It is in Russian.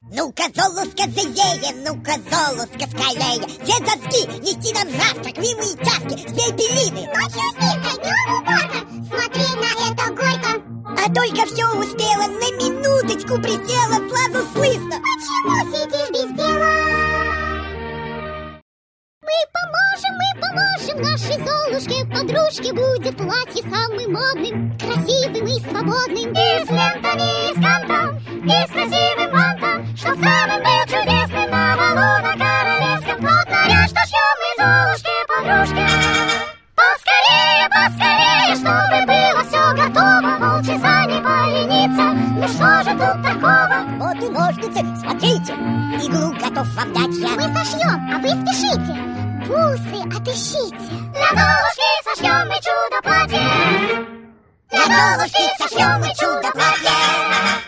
Ну-ка, Золушка, живее, ну-ка, Золушка, скорее. Все доски, нести нам завтрак, милые тяжки, спей белины. Ночью снегой, днем уборка, смотри на это горько. А только все успела, на минуточку присела, сразу слышно. Почему сидишь без дела? Мы поможем нашей Золушке, подружке. Будет платье самым модным, красивым и свободным. И с лентами, и с кантом, и с красивым бантом, чтоб самым был чудесным на балу на королевском. Плотно ряд, что шьем мы Золушке, подружке. Поскорее, поскорее, чтобы было все готово. Волчица не поленится, ну что же тут такого? Вот и ножницы, смотрите, иглу готов вам дать я. Мы сошьем, а вы спешите, бусы отыщите. Для Золушки сошьем мы чудо-платье. Для Золушки сошьем мы чудо-платье.